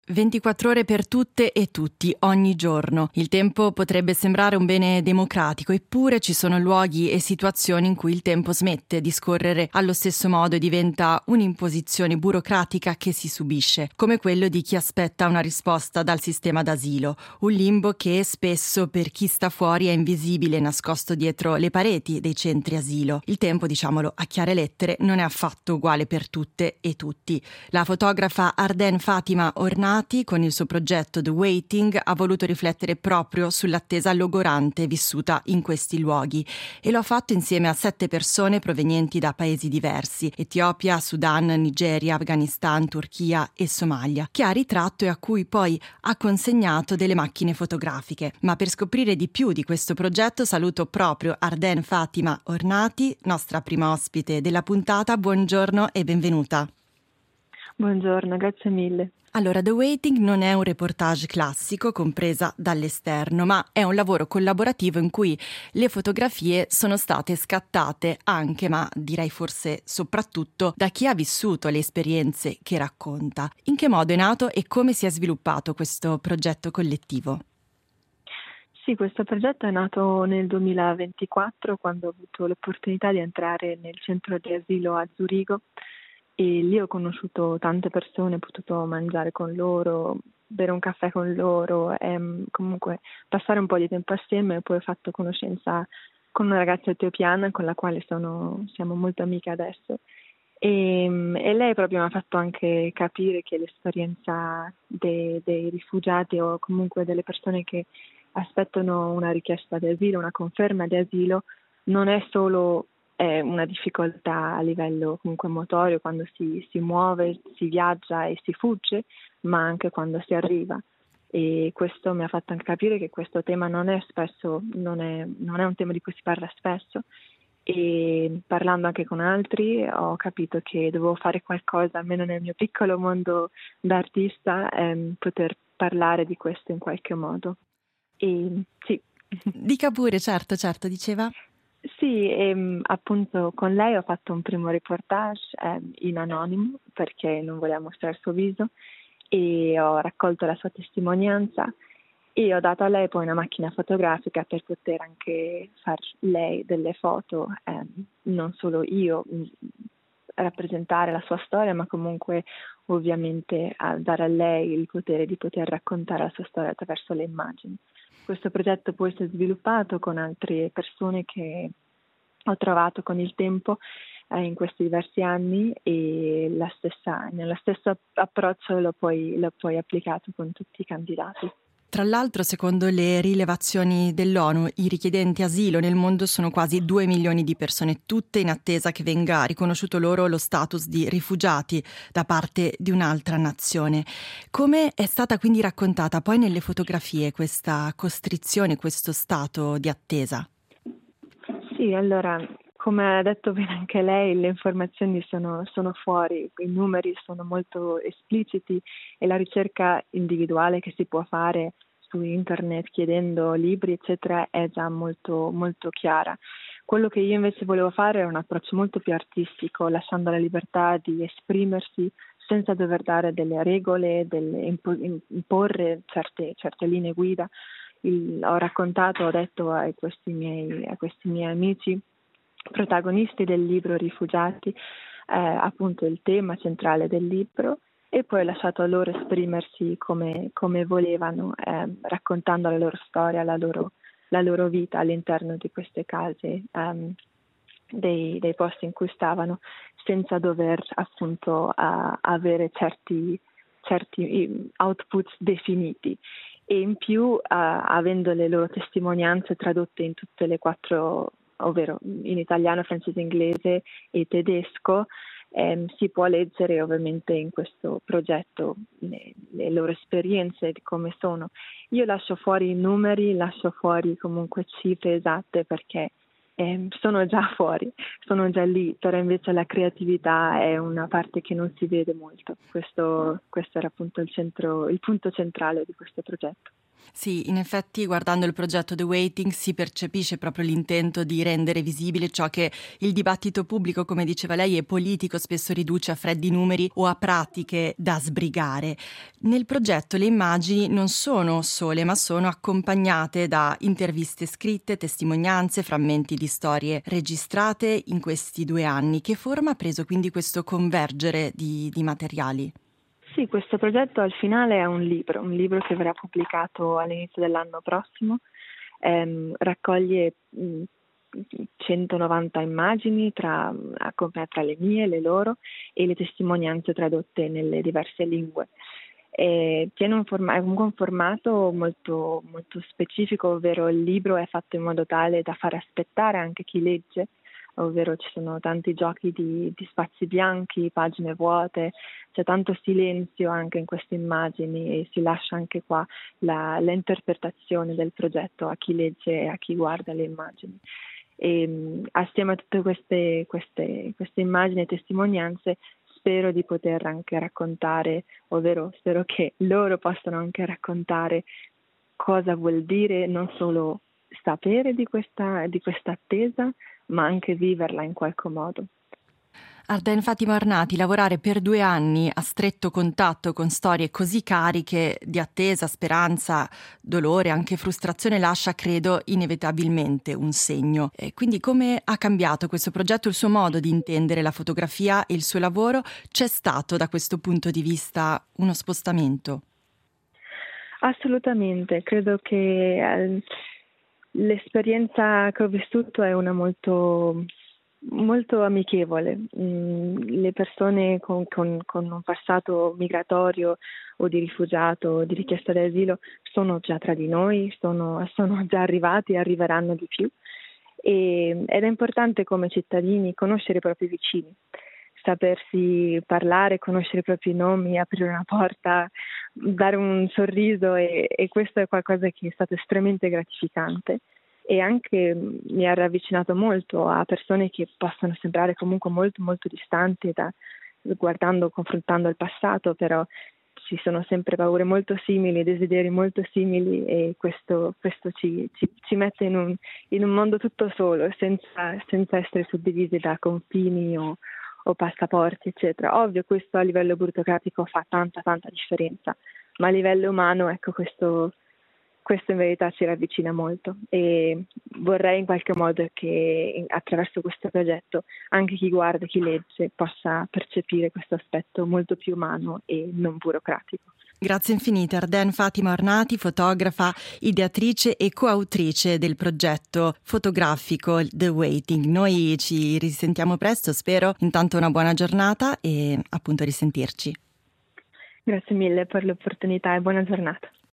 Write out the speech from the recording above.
24 ore per tutte e tutti, ogni giorno. Il tempo potrebbe sembrare un bene democratico, eppure ci sono luoghi e situazioni in cui il tempo smette di scorrere allo stesso modo e diventa un'imposizione burocratica che si subisce, come quello di chi aspetta una risposta dal sistema d'asilo, un limbo che spesso per chi sta fuori è invisibile, nascosto dietro le pareti dei centri asilo. Il tempo, diciamolo a chiare lettere, non è affatto uguale per tutte e tutti. La fotografa Arden Fatima Ornati con il suo progetto The Waiting ha voluto riflettere proprio sull'attesa logorante vissuta in questi luoghi e lo ha fatto insieme a 7 persone provenienti da paesi diversi: Etiopia, Sudan, Nigeria, Afghanistan, Turchia e Somalia, che ha ritratto e a cui poi ha consegnato delle macchine fotografiche. Ma per scoprire di più di questo progetto saluto proprio Arden Fatima Ornati, nostra prima ospite della puntata. Buongiorno e benvenuta. Buongiorno, grazie mille. Allora, The Waiting non è un reportage classico compresa dall'esterno, ma è un lavoro collaborativo in cui le fotografie sono state scattate anche, ma direi forse soprattutto, da chi ha vissuto le esperienze che racconta. In che modo è nato e come si è sviluppato questo progetto collettivo? Sì, questo progetto è nato nel 2024, quando ho avuto l'opportunità di entrare nel centro di asilo a Zurigo. E lì ho conosciuto tante persone, ho potuto mangiare con loro, bere un caffè con loro e comunque passare un po' di tempo assieme. E poi ho fatto conoscenza con una ragazza etiopiana con la quale siamo molto amiche adesso. E lei proprio mi ha fatto anche capire che l'esperienza dei rifugiati o comunque delle persone che aspettano una richiesta di asilo, una conferma di asilo, non è solo una difficoltà a livello comunque motorio quando si muove, si viaggia e si fugge, ma anche quando si arriva. E questo mi ha fatto anche capire che questo tema non è un tema di cui si parla spesso, e parlando anche con altri ho capito che dovevo fare qualcosa, almeno nel mio piccolo mondo da artista, poter parlare di questo in qualche modo. E sì. Dica pure, certo, diceva. Sì, appunto con lei ho fatto un primo reportage in anonimo perché non voleva mostrare il suo viso, e ho raccolto la sua testimonianza e ho dato a lei poi una macchina fotografica per poter anche far lei delle foto, non solo io rappresentare la sua storia, ma comunque ovviamente dare a lei il potere di poter raccontare la sua storia attraverso le immagini. Questo progetto poi si è sviluppato con altre persone che ho trovato con il tempo in questi diversi anni, e nello stesso approccio l'ho poi applicato con tutti i candidati. Tra l'altro, secondo le rilevazioni dell'ONU, i richiedenti asilo nel mondo sono quasi 2 milioni di persone, tutte in attesa che venga riconosciuto loro lo status di rifugiati da parte di un'altra nazione. Come è stata quindi raccontata poi nelle fotografie questa costrizione, questo stato di attesa? Sì, allora, come ha detto bene anche lei, le informazioni sono fuori, i numeri sono molto espliciti e la ricerca individuale che si può fare su internet chiedendo libri eccetera è già molto, molto chiara. Quello che io invece volevo fare è un approccio molto più artistico, lasciando la libertà di esprimersi senza dover dare delle regole, imporre certe linee guida. Ho raccontato, ho detto a questi miei amici protagonisti del libro Rifugiati, appunto il tema centrale del libro, e poi ho lasciato loro esprimersi come volevano, raccontando la loro storia, la loro vita all'interno di queste case, dei posti in cui stavano, senza dover appunto avere certi output definiti. E in più avendo le loro testimonianze tradotte in tutte le 4, ovvero in italiano, francese, inglese e tedesco, si può leggere ovviamente in questo progetto le loro esperienze di come sono. Io lascio fuori i numeri, lascio fuori comunque cifre esatte perché sono già fuori, sono già lì, però invece la creatività è una parte che non si vede molto. Questo era appunto il punto centrale di questo progetto. Sì, in effetti guardando il progetto The Waiting si percepisce proprio l'intento di rendere visibile ciò che il dibattito pubblico, come diceva lei, e politico spesso riduce a freddi numeri o a pratiche da sbrigare. Nel progetto le immagini non sono sole, ma sono accompagnate da interviste scritte, testimonianze, frammenti di storie registrate in questi 2 anni. Che forma ha preso quindi questo convergere di materiali? Sì, questo progetto al finale è un libro che verrà pubblicato all'inizio dell'anno prossimo, raccoglie 190 immagini tra le mie, le loro e le testimonianze tradotte nelle diverse lingue. Tiene è comunque un formato molto, molto specifico, ovvero il libro è fatto in modo tale da far aspettare anche chi legge, ovvero ci sono tanti giochi di spazi bianchi, pagine vuote, c'è tanto silenzio anche in queste immagini e si lascia anche qua l'interpretazione del progetto a chi legge e a chi guarda le immagini. E assieme a tutte queste immagini e testimonianze spero di poter anche raccontare, ovvero spero che loro possano anche raccontare cosa vuol dire non solo sapere di questa attesa, ma anche viverla in qualche modo. Arden Fatima Ornati, lavorare per 2 anni a stretto contatto con storie così cariche di attesa, speranza, dolore, anche frustrazione, lascia, credo, inevitabilmente un segno. Quindi come ha cambiato questo progetto il suo modo di intendere la fotografia e il suo lavoro? C'è stato da questo punto di vista uno spostamento? Assolutamente, credo che l'esperienza che ho vissuto è una molto molto amichevole. Le persone con un passato migratorio o di rifugiato o di richiesta d'asilo sono già tra di noi, sono già arrivati e arriveranno di più. Ed è importante come cittadini conoscere i propri vicini, sapersi parlare, conoscere i propri nomi, aprire una porta, dare un sorriso e questo è qualcosa che è stato estremamente gratificante. E anche mi ha ravvicinato molto a persone che possono sembrare comunque molto molto distanti confrontando il passato, però ci sono sempre paure molto simili, desideri molto simili e questo ci mette in un mondo tutto solo, senza essere suddivisi da confini o passaporti, eccetera. Ovvio, questo a livello burocratico fa tanta differenza, ma a livello umano, ecco, questo in verità ci ravvicina molto e vorrei in qualche modo che attraverso questo progetto anche chi guarda, chi legge possa percepire questo aspetto molto più umano e non burocratico. Grazie infinite Arden Fatima Ornati, fotografa, ideatrice e coautrice del progetto fotografico The Waiting. Noi ci risentiamo presto, spero. Intanto una buona giornata e appunto risentirci. Grazie mille per l'opportunità e buona giornata.